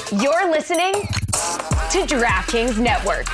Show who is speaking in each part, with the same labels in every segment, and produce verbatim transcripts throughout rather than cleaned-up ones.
Speaker 1: You're listening to DraftKings Network.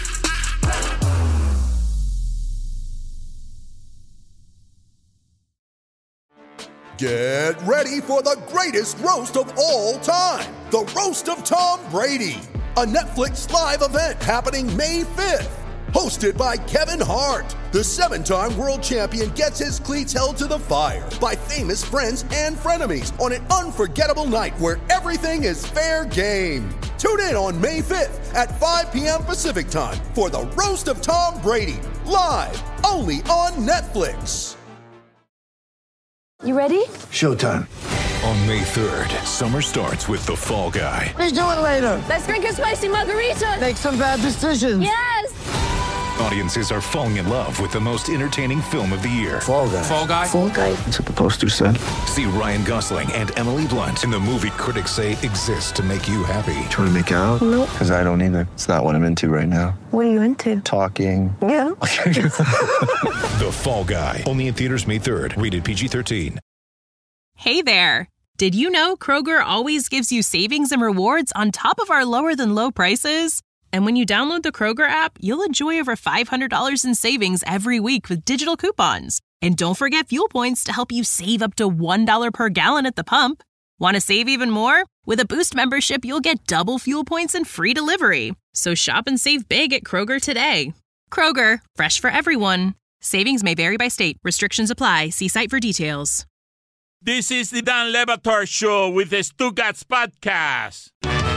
Speaker 2: Get ready for the greatest roast of all time, the Roast of Tom Brady, a Netflix live event happening May fifth. Hosted by Kevin Hart, the seven-time world champion gets his cleats held to the fire by famous friends and frenemies on an unforgettable night where everything is fair game. Tune in on May fifth at five p.m. Pacific time for the Roast of Tom Brady, live only on Netflix.
Speaker 3: You ready?
Speaker 4: Showtime.
Speaker 5: On May third, summer starts with The Fall Guy.
Speaker 4: Let's do it later.
Speaker 3: Let's drink a spicy margarita.
Speaker 4: Make some bad decisions.
Speaker 3: Yes.
Speaker 5: Audiences are falling in love with the most entertaining film of the year.
Speaker 4: Fall Guy.
Speaker 5: Fall Guy?
Speaker 3: Fall Guy.
Speaker 4: That's what the poster said.
Speaker 5: See Ryan Gosling and Emily Blunt in the movie critics say exists to make you happy.
Speaker 6: Trying to make it out?
Speaker 3: Nope.
Speaker 6: Because I don't either. It's not what I'm into right now.
Speaker 3: What are you into?
Speaker 6: Talking.
Speaker 3: Yeah.
Speaker 5: The Fall Guy. Only in theaters May third. Rated P G thirteen.
Speaker 7: Hey there. Did you know Kroger always gives you savings and rewards on top of our lower than low prices? And when you download the Kroger app, you'll enjoy over five hundred dollars in savings every week with digital coupons. And don't forget fuel points to help you save up to one dollar per gallon at the pump. Want to save even more? With a Boost membership, you'll get double fuel points and free delivery. So shop and save big at Kroger today. Kroger, fresh for everyone. Savings may vary by state. Restrictions apply. See site for details.
Speaker 8: This is the Dan Le Batard Show with the Stugats Podcast.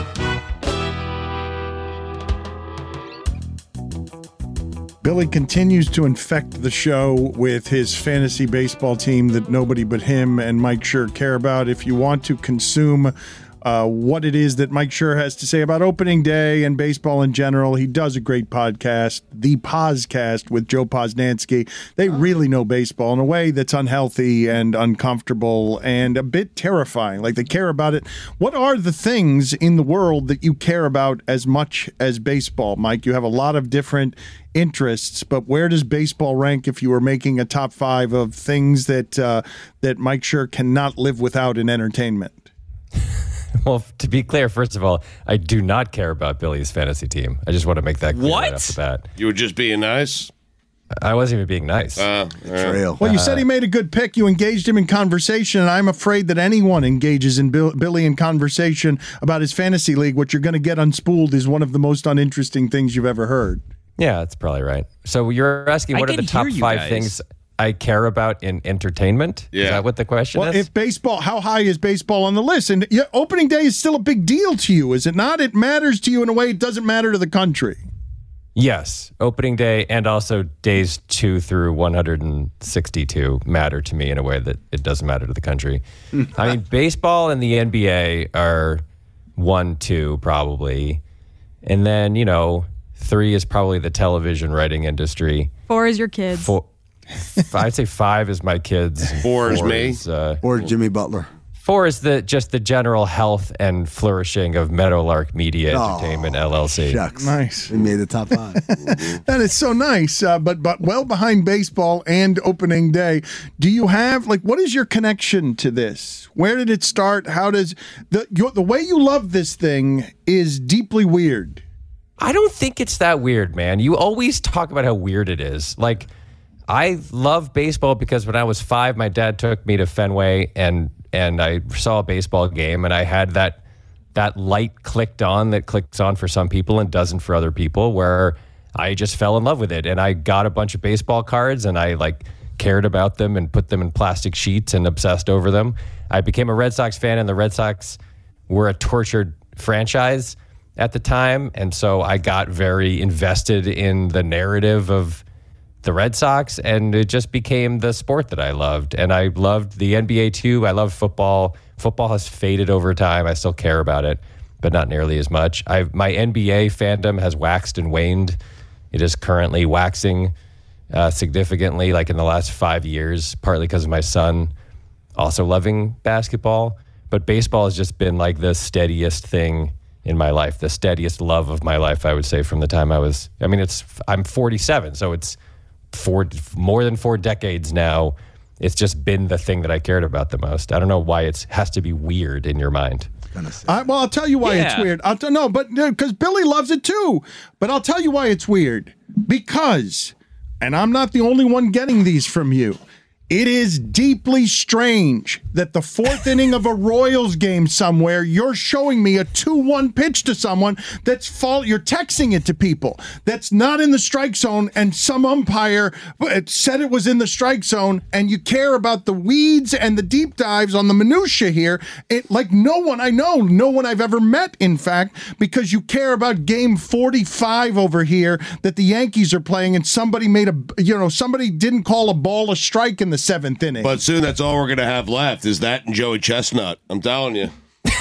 Speaker 9: Billy continues to infect the show with his fantasy baseball team that nobody but him and Mike Schur care about. If you want to consume uh, what it is that Mike Schur has to say about opening day and baseball in general, he does a great podcast, The Poscast with Joe Posnanski. They really know baseball in a way that's unhealthy and uncomfortable and a bit terrifying. Like, they care about it. What are the things in the world that you care about as much as baseball, Mike? You have a lot of different interests, but where does baseball rank if you were making a top five of things that uh, that Mike Schur cannot live without in entertainment?
Speaker 10: Well, to be clear, first of all, I do not care about Billy's fantasy team. I just want to make that clear
Speaker 8: what?
Speaker 10: right off the bat.
Speaker 8: You were just being nice?
Speaker 10: I wasn't even being nice.
Speaker 8: Uh,
Speaker 6: Trail.
Speaker 9: Well, you said he made a good pick. You engaged him in conversation, and I'm afraid that anyone engages in Bill, Billy in conversation about his fantasy league, what you're going to get unspooled is one of the most uninteresting things you've ever heard.
Speaker 10: Yeah, that's probably right. So you're asking what
Speaker 11: I
Speaker 10: are the
Speaker 11: can
Speaker 10: top
Speaker 11: hear you
Speaker 10: five
Speaker 11: guys.
Speaker 10: things I care about in entertainment?
Speaker 8: Yeah.
Speaker 10: Is that what the question
Speaker 9: Well,
Speaker 10: is?
Speaker 9: if baseball, how high is baseball on the list? And yeah, opening day is still a big deal to you, is it not? It matters to you in a way it doesn't matter to the country.
Speaker 10: Yes, opening day and also days two through one hundred sixty-two matter to me in a way that it doesn't matter to the country. I mean, baseball and the N B A are one, two, probably. And then, you know, three is probably the television writing industry.
Speaker 12: Four is your kids.
Speaker 10: Four, I'd say five is my kids.
Speaker 8: Four is me.
Speaker 10: Is, uh,
Speaker 6: Or Jimmy Butler.
Speaker 10: Four is the just the general health and flourishing of Meadowlark Media Entertainment L L C.
Speaker 6: Shucks.
Speaker 9: Nice.
Speaker 6: We made the top five.
Speaker 9: That is so nice, uh, but but well behind baseball and opening day. Do you have, like, what is your connection to this? Where did it start? How does the your, the way you love this thing is deeply weird.
Speaker 10: I don't think it's that weird, man. You always talk about how weird it is. Like, I love baseball because when I was five, my dad took me to Fenway and and I saw a baseball game, and I had that that light clicked on that clicks on for some people and doesn't for other people, where I just fell in love with it. And I got a bunch of baseball cards, and I like cared about them and put them in plastic sheets and obsessed over them. I became a Red Sox fan, and the Red Sox were a tortured franchise at the time. And so I got very invested in the narrative of the Red Sox, and it just became the sport that I loved. And I loved the N B A too. I love football. Football has faded over time. I still care about it, but not nearly as much. I my N B A fandom has waxed and waned. It is currently waxing uh, significantly, like in the last five years, partly because of my son also loving basketball. But baseball has just been like the steadiest thing in my life, the steadiest love of my life, I would say, from the time I was, I mean, it's, I'm forty-seven, so it's four, more than four decades now. It's just been the thing that I cared about the most. I don't know why it has to be weird in your mind.
Speaker 6: gonna say.
Speaker 9: I, well, I'll tell you why
Speaker 11: Yeah.
Speaker 9: it's weird. I'll t- no, but because Billy loves it too. But I'll tell you why it's weird. Because, and I'm not the only one getting these from you. It is deeply strange that the fourth inning of a Royals game somewhere, you're showing me a two one pitch to someone that's fall. You're texting it to people that's not in the strike zone, and some umpire said it was in the strike zone, and you care about the weeds and the deep dives on the minutia here. It, like no one I know, no one I've ever met, in fact, because you care about game forty-five over here that the Yankees are playing, and somebody made a, you know, somebody didn't call a ball a strike in the seventh inning.
Speaker 12: But soon that's all we're going to have left is that and Joey Chestnut. I'm telling you.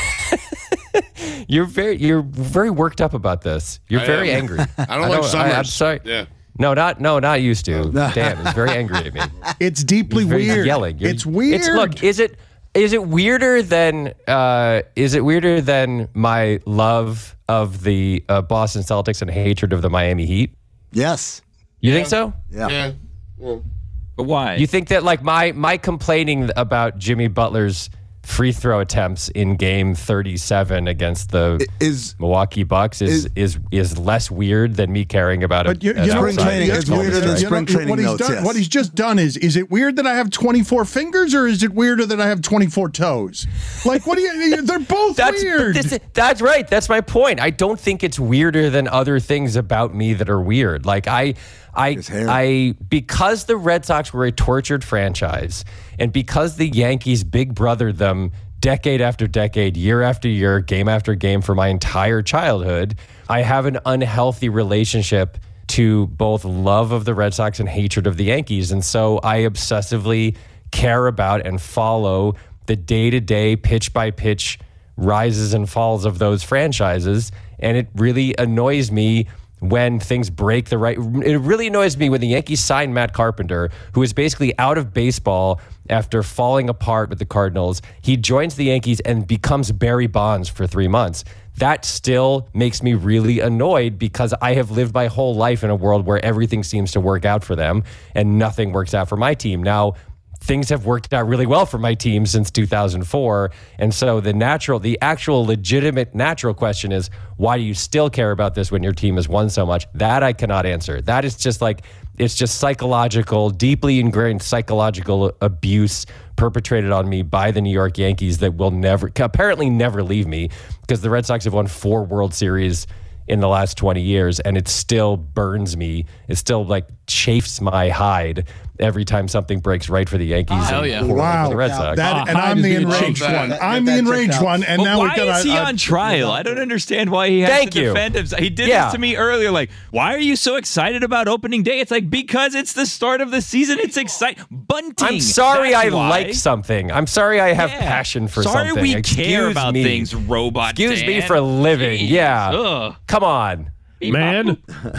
Speaker 10: You're very you're very worked up about this. You're
Speaker 12: I
Speaker 10: very
Speaker 12: am.
Speaker 10: angry.
Speaker 12: I don't like Summers.
Speaker 10: I, I'm sorry.
Speaker 12: Yeah.
Speaker 10: No, not no, not used to. Dan is very angry at me.
Speaker 9: It's deeply
Speaker 10: He's very
Speaker 9: weird.
Speaker 10: Yelling. You're-
Speaker 9: It's weird.
Speaker 10: It's look. Is it is it weirder than uh, is it weirder than my love of the uh, Boston Celtics and hatred of the Miami Heat?
Speaker 6: Yes.
Speaker 10: You think so?
Speaker 6: Yeah.
Speaker 12: Yeah. yeah.
Speaker 11: But why?
Speaker 10: You think that like my my complaining about Jimmy Butler's free throw attempts in game thirty-seven against the
Speaker 6: Is
Speaker 10: Milwaukee Bucks is is is, is less weird than me caring about
Speaker 9: But
Speaker 10: it.
Speaker 9: you, you know,
Speaker 6: spring training
Speaker 9: you-
Speaker 6: is
Speaker 9: you know,
Speaker 6: weirder than
Speaker 9: you know,
Speaker 6: spring training
Speaker 9: what he's
Speaker 6: notes,
Speaker 9: done,
Speaker 6: yes.
Speaker 9: What he's just done is, is it weird that I have twenty-four fingers, or is it weirder that I have twenty-four toes? Like, what do you? They're both
Speaker 10: That's
Speaker 9: weird.
Speaker 10: this is- that's right. That's my point. I don't think it's weirder than other things about me that are weird. Like I, I, I, because the Red Sox were a tortured franchise, and because the Yankees big brothered them decade after decade, year after year, game after game for my entire childhood, I have an unhealthy relationship to both love of the Red Sox and hatred of the Yankees. And so I obsessively care about and follow the day-to-day, pitch-by-pitch rises and falls of those franchises. And it really annoys me when things break the right. It really annoys me when the Yankees sign Matt Carpenter, who is basically out of baseball after falling apart with the Cardinals. He joins the Yankees and becomes Barry Bonds for three months. That still makes me really annoyed because I have lived my whole life in a world where everything seems to work out for them and nothing works out for my team. Now, things have worked out really well for my team since two thousand four. And so the natural, the actual legitimate natural question is, why do you still care about this when your team has won so much? That I cannot answer. That is just like, it's just psychological, deeply ingrained psychological abuse perpetrated on me by the New York Yankees that will never, apparently never leave me, because the Red Sox have won four World Series in the last twenty years, and it still burns me. It still like chafes my hide every time something breaks right for the Yankees.
Speaker 11: Oh, hell
Speaker 10: and
Speaker 11: yeah.
Speaker 10: poorly
Speaker 9: Wow.
Speaker 10: for the Red Sox.
Speaker 9: That,
Speaker 11: Oh,
Speaker 9: and
Speaker 11: hide
Speaker 9: I'm
Speaker 11: is
Speaker 9: the
Speaker 11: being
Speaker 9: enraged
Speaker 11: checked.
Speaker 9: one.
Speaker 6: That-
Speaker 9: I'm
Speaker 6: that
Speaker 9: the
Speaker 6: checked
Speaker 9: enraged
Speaker 6: out.
Speaker 9: one. And
Speaker 11: But
Speaker 9: now
Speaker 11: why
Speaker 9: we've got
Speaker 11: is he
Speaker 9: a,
Speaker 11: on trial? I don't understand why he has
Speaker 10: Thank
Speaker 11: to
Speaker 10: you.
Speaker 11: defend himself. He did
Speaker 10: Yeah.
Speaker 11: this to me earlier. Like, why are you so excited about opening day? It's like, because it's the start of the season. It's exciting. Bunting.
Speaker 10: I'm sorry
Speaker 11: That's
Speaker 10: I
Speaker 11: why.
Speaker 10: like something. I'm sorry I have
Speaker 11: Yeah.
Speaker 10: passion for
Speaker 11: sorry
Speaker 10: something.
Speaker 11: we
Speaker 10: Excuse
Speaker 11: care about
Speaker 10: me.
Speaker 11: things, robot
Speaker 10: Excuse me
Speaker 11: Dan.
Speaker 10: for living.
Speaker 11: Jeez.
Speaker 10: Yeah.
Speaker 11: Ugh.
Speaker 10: Come on.
Speaker 5: Man,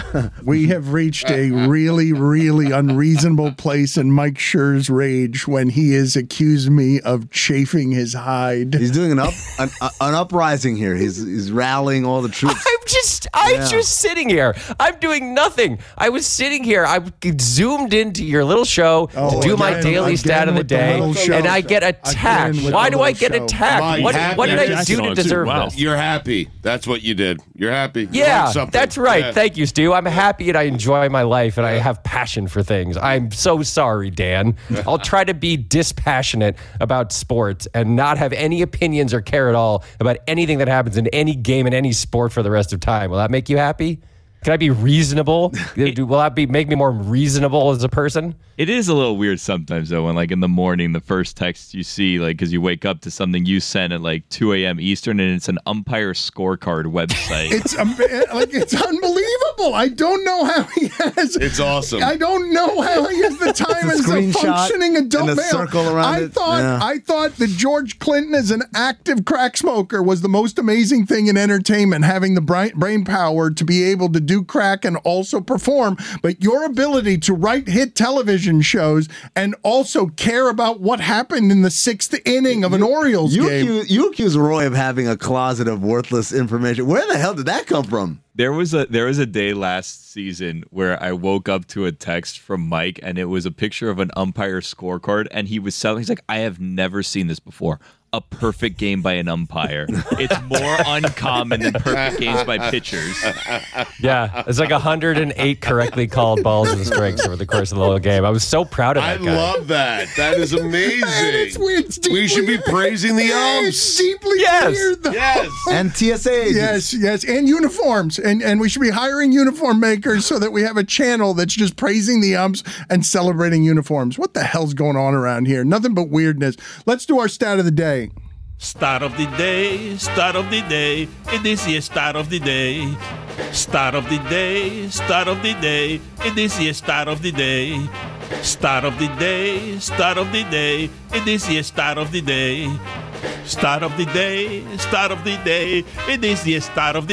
Speaker 9: we have reached a really, really unreasonable place in Mike Scherr's rage when he has accused me of chafing his hide.
Speaker 6: He's doing an up an, an uprising here. He's he's rallying all the troops.
Speaker 10: I'm just, I'm
Speaker 6: Yeah.
Speaker 10: just sitting here. I'm doing nothing. I was sitting here. I zoomed into your little show
Speaker 9: Oh,
Speaker 10: to do my
Speaker 9: again,
Speaker 10: daily
Speaker 9: again
Speaker 10: stat of the
Speaker 9: with the
Speaker 10: day,
Speaker 9: little show.
Speaker 10: and I get attacked.
Speaker 9: Again with
Speaker 10: Why
Speaker 9: the
Speaker 10: do I
Speaker 9: little
Speaker 10: get
Speaker 9: show.
Speaker 10: attacked?
Speaker 12: Mike,
Speaker 10: What,
Speaker 12: happy
Speaker 10: what did I
Speaker 12: Jackson
Speaker 10: do to
Speaker 5: on it, too.
Speaker 10: deserve
Speaker 5: Wow.
Speaker 10: this?
Speaker 12: You're happy. That's what you did. You're happy. You
Speaker 10: Yeah,
Speaker 12: learned something.
Speaker 10: that's right.
Speaker 12: Yeah.
Speaker 10: Thank you, Stu. I'm happy and I enjoy my life and I have passion for things. I'm so sorry, Dan. I'll try to be dispassionate about sports and not have any opinions or care at all about anything that happens in any game in any sport for the rest of time. Will that make you happy? Can I be reasonable? Will that be make me more reasonable as a person?
Speaker 11: It is a little weird sometimes, though, when, like, in the morning, the first text you see, like, because you wake up to something you sent at, like, two a.m. Eastern, and it's an umpire scorecard website.
Speaker 9: It's um, like it's unbelievable. I don't know how he has.
Speaker 12: It's awesome.
Speaker 9: I don't know how he has the time
Speaker 6: It's a
Speaker 9: as a
Speaker 6: screenshot
Speaker 9: functioning adult
Speaker 6: and a
Speaker 9: male.
Speaker 6: circle around
Speaker 9: I
Speaker 6: it.
Speaker 9: thought
Speaker 6: Yeah.
Speaker 9: I thought that George Clinton as an active crack smoker was the most amazing thing in entertainment, having the brain, brain power to be able to do crack and also perform. But your ability to write hit television shows and also care about what happened in the sixth inning of an Orioles
Speaker 6: You
Speaker 9: game.
Speaker 6: accuse, you accuse Roy of having a closet of worthless information. Where the hell did that come from?
Speaker 11: There was a there was a day last season where I woke up to a text from Mike, and it was a picture of an umpire scorecard, and he was selling. He's like, I have never seen this before. a perfect game by an umpire. It's more uncommon than perfect games by pitchers.
Speaker 10: Yeah, it's like one hundred eight correctly called balls and strikes over the course of the whole game. I was so proud of
Speaker 12: I
Speaker 10: that guy.
Speaker 12: love that. That is amazing.
Speaker 9: It's weird. It's deeply,
Speaker 12: we should be praising the
Speaker 9: It's
Speaker 12: umps.
Speaker 9: deeply
Speaker 10: Yes.
Speaker 9: weird, though.
Speaker 12: Yes.
Speaker 6: And T S A.
Speaker 9: Yes, yes, and uniforms, and and we should be hiring uniform makers so that we have a channel that's just praising the umps and celebrating uniforms. What the hell's going on around here? Nothing but weirdness. Let's do our stat of the day.
Speaker 8: Start of the day, start of the day, it is the start of the day. Start of the day, start of the day, it is the start of the day. Start of the day, start of the day, it is the start of the day. Start of the day, start of the day, it is the start of the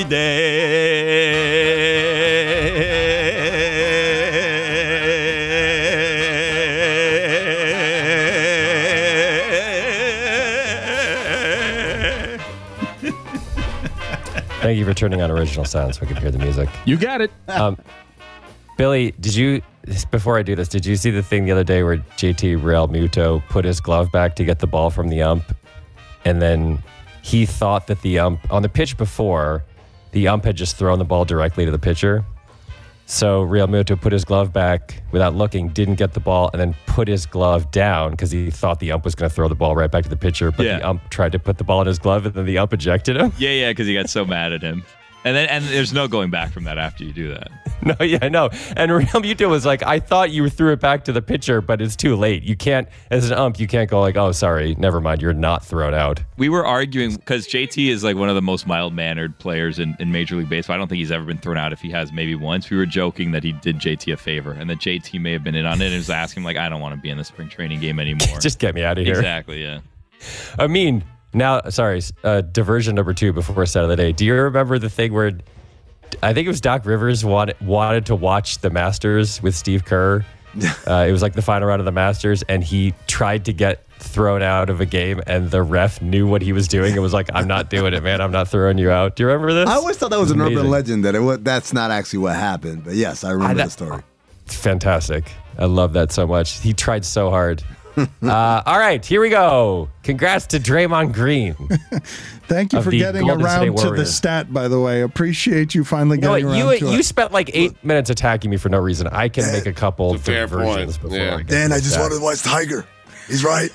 Speaker 8: day.
Speaker 10: Thank you for turning on original sound so I could hear the music.
Speaker 13: You got it.
Speaker 10: Um, Billy, did you, before I do this, did you see the thing the other day where J T Realmuto put his glove back to get the ball from the ump? And then he thought that the ump, on the pitch before, the ump had just thrown the ball directly to the pitcher. So Realmuto put his glove back without looking, didn't get the ball, and then put his glove down because he thought the ump was going to throw the ball right back to the pitcher. But
Speaker 11: Yeah.
Speaker 10: the ump tried to put the ball in his glove, and then the ump ejected him.
Speaker 11: Yeah, yeah, because he got so mad at him. And then and there's no going back from that after you do that.
Speaker 10: No, yeah, I know. And Realmuto was like, I thought you threw it back to the pitcher, but it's too late. You can't, as an ump, you can't go like, oh, sorry, never mind, you're not thrown out.
Speaker 11: We were arguing because J T is like one of the most mild-mannered players in, in Major League Baseball. I don't think he's ever been thrown out. If he has, maybe once. We were joking that he did J T a favor and that J T may have been in on it and was asking like, I don't want to be in the spring training game anymore.
Speaker 10: Just get me out of here.
Speaker 11: Exactly, yeah.
Speaker 10: I mean, now, sorry, uh, diversion number two before start of the day. Do you remember the thing where I think it was Doc Rivers wanted, wanted to watch the Masters with Steve Kerr? Uh, it was like the final round of the Masters, and he tried to get thrown out of a game, and the ref knew what he was doing and was like, I'm not doing it, man. I'm not throwing you out. Do you remember this?
Speaker 6: I always thought that was an
Speaker 10: Amazing.
Speaker 6: urban legend, that it was, that's not actually what happened. But yes, I remember
Speaker 10: I-
Speaker 6: the story.
Speaker 10: It's fantastic. I love that so much. He tried so hard. uh, all right, here we go. Congrats to Draymond Green.
Speaker 9: Thank you
Speaker 10: Of
Speaker 9: for
Speaker 10: the
Speaker 9: getting
Speaker 10: Golden State
Speaker 9: around to the
Speaker 10: Warriors.
Speaker 9: stat, by the way. Appreciate you finally
Speaker 10: You know
Speaker 9: getting
Speaker 10: what?
Speaker 9: around
Speaker 10: You,
Speaker 9: to
Speaker 10: you
Speaker 9: it.
Speaker 10: spent like eight minutes attacking me for no reason. I can make a couple
Speaker 12: It's a fair
Speaker 10: versions
Speaker 12: point.
Speaker 10: before
Speaker 12: Yeah.
Speaker 10: I get
Speaker 6: Dan,
Speaker 10: to
Speaker 6: I
Speaker 10: the
Speaker 6: just
Speaker 10: stat.
Speaker 6: wanted to watch Tiger. He's right.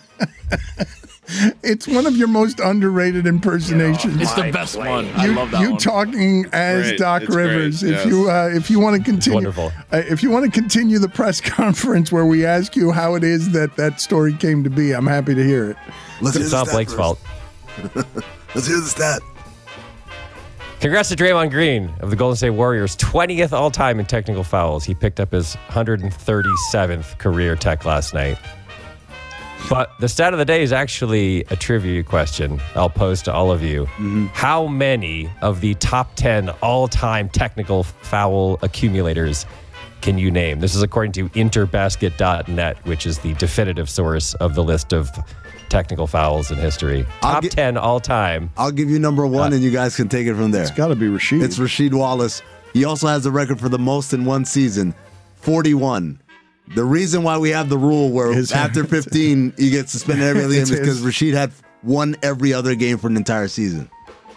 Speaker 9: It's one of your most underrated impersonations.
Speaker 13: It's the best one. I
Speaker 9: you,
Speaker 13: love that
Speaker 9: you
Speaker 13: one.
Speaker 9: talking as
Speaker 12: Great.
Speaker 9: Doc
Speaker 12: It's great,
Speaker 9: Rivers. If
Speaker 12: yes.
Speaker 9: you uh, if you want to continue,
Speaker 10: wonderful.
Speaker 9: Uh, if you want to continue the press conference where we ask you how it is that that story came to be, I'm happy to hear it.
Speaker 6: Let's hear
Speaker 10: It's
Speaker 6: the
Speaker 10: not
Speaker 6: stat
Speaker 10: Blake's
Speaker 6: first.
Speaker 10: fault.
Speaker 6: Let's hear the stat.
Speaker 10: Congrats to Draymond Green of the Golden State Warriors, twentieth all-time in technical fouls. He picked up his one hundred thirty-seventh career tech last night. But the stat of the day is actually a trivia question I'll pose to all of you.
Speaker 6: Mm-hmm.
Speaker 10: How many of the top ten all-time technical foul accumulators can you name? This is according to interbasket dot net, which is the definitive source of the list of technical fouls in history.
Speaker 6: I'll
Speaker 10: Top
Speaker 6: get-
Speaker 10: ten all-time.
Speaker 6: I'll give you number one,
Speaker 10: Uh,
Speaker 6: and you guys can take it from there.
Speaker 9: It's got to be Rasheed.
Speaker 6: It's Rasheed Wallace. He also has the record for the most in one season, forty-one. The reason why we have the rule where
Speaker 9: His-
Speaker 6: after fifteen you get suspended every other game
Speaker 9: It's
Speaker 6: is because
Speaker 9: his.
Speaker 6: Rasheed had won every other game for an entire season.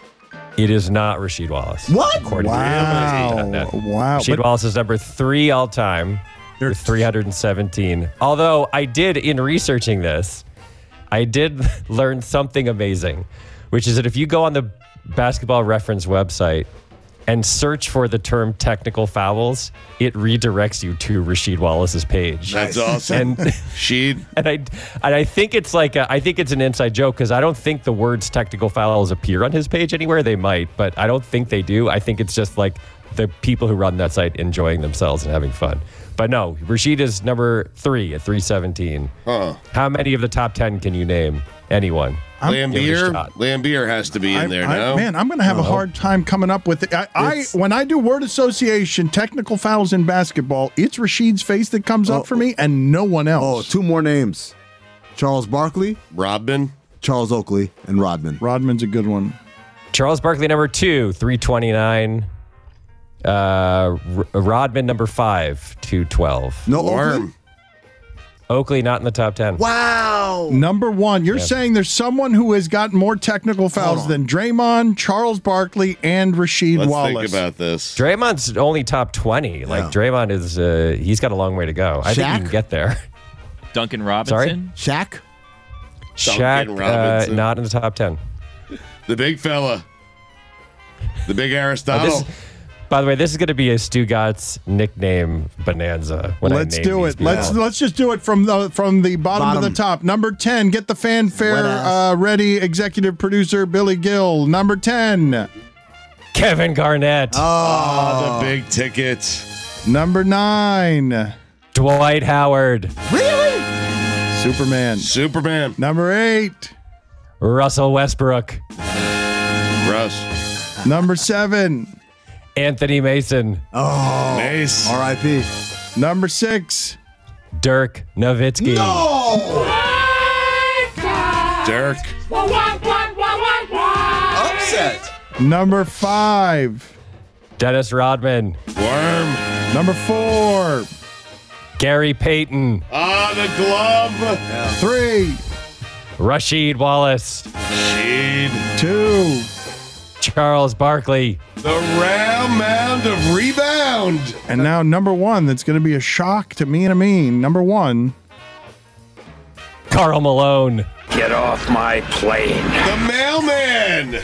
Speaker 10: It is not Rasheed Wallace.
Speaker 6: What?
Speaker 10: According to
Speaker 9: Wow.
Speaker 10: interbasket dot net.
Speaker 9: Wow.
Speaker 10: Rasheed
Speaker 9: But-
Speaker 10: Wallace is number three all time with three hundred seventeen. Although I did, in researching this, I did learn something amazing, which is that if you go on the Basketball Reference website and search for the term technical fouls, it redirects you to Rasheed Wallace's page.
Speaker 12: That's awesome.
Speaker 10: And
Speaker 12: Sheed.
Speaker 10: and I and I think it's like a, I think it's an inside joke because I don't think the words technical fouls appear on his page anywhere. They might, but I don't think they do. I think it's just like the people who run that site enjoying themselves and having fun. But no, Rasheed is number three at three seventeen.
Speaker 12: Huh.
Speaker 10: How many of the top ten can you name? Anyone? Give it a
Speaker 12: Lambier.
Speaker 10: shot.
Speaker 12: Lambier has to be in
Speaker 9: I-
Speaker 12: there
Speaker 9: I-
Speaker 12: now.
Speaker 9: Man, I'm going to have a
Speaker 10: No.
Speaker 9: hard time coming up with it. I, I
Speaker 6: It's-
Speaker 9: when I do word association, technical fouls in basketball, it's Rasheed's face that comes up
Speaker 6: Oh.
Speaker 9: for me, and no one
Speaker 6: Oh,
Speaker 9: else.
Speaker 6: two more names. Charles Barkley,
Speaker 12: Rodman.
Speaker 6: Charles Oakley, and Rodman.
Speaker 9: Rodman's a good one.
Speaker 10: Charles Barkley number two, three twenty-nine. Uh, R- Rodman number five, two twelve.
Speaker 6: No Oakley?
Speaker 12: Worm.
Speaker 10: Oakley not in the top ten.
Speaker 6: Wow.
Speaker 9: Number one, you're
Speaker 10: Yeah.
Speaker 9: saying there's someone who has gotten more technical fouls than Draymond, Charles Barkley, and Rasheed
Speaker 12: Let's
Speaker 9: Wallace.
Speaker 12: think about this.
Speaker 10: Draymond's only top twenty. Like
Speaker 6: Yeah.
Speaker 10: Draymond is, uh, he's got a long way to go. I think
Speaker 6: Shaq?
Speaker 10: he can get there.
Speaker 11: Duncan Robinson.
Speaker 6: Shaq?
Speaker 10: Shaq,
Speaker 12: Duncan
Speaker 10: uh,
Speaker 12: Robinson.
Speaker 10: not in the top ten.
Speaker 12: The big fella. The big
Speaker 10: Oh,
Speaker 12: Aristotle.
Speaker 10: this, by the way, this is going to be a Stugatz nickname bonanza. When
Speaker 9: Let's
Speaker 10: I name
Speaker 9: do
Speaker 10: these
Speaker 9: it. Let's
Speaker 10: people.
Speaker 9: let's just do it from the from the bottom, to
Speaker 6: Bottom.
Speaker 9: the top. Number ten, get the fanfare
Speaker 6: Wet ass.
Speaker 9: uh, ready. Executive producer Billy Gill. Number ten.
Speaker 10: Kevin Garnett,
Speaker 12: Oh, the big ticket.
Speaker 9: Number nine.
Speaker 10: Dwight Howard,
Speaker 6: Really?
Speaker 9: Superman.
Speaker 12: Superman.
Speaker 9: Number eight.
Speaker 10: Russell Westbrook,
Speaker 12: Russ.
Speaker 9: Number seven.
Speaker 10: Anthony Mason,
Speaker 6: Oh.
Speaker 12: Mace.
Speaker 6: R I P.
Speaker 9: Number six.
Speaker 10: Dirk Nowitzki,
Speaker 12: Dirk.
Speaker 6: Upset.
Speaker 9: Number five.
Speaker 10: Dennis Rodman,
Speaker 12: Worm.
Speaker 9: Number four.
Speaker 10: Gary Payton,
Speaker 12: Ah, the glove.
Speaker 9: Three.
Speaker 10: Rasheed Wallace,
Speaker 12: Sheed.
Speaker 9: Two.
Speaker 10: Charles Barkley,
Speaker 12: The round mound of rebound.
Speaker 9: And now number one. That's going to be a shock to me and Amin. Number one.
Speaker 10: Karl Malone,
Speaker 4: Get off my plane.
Speaker 12: The mailman.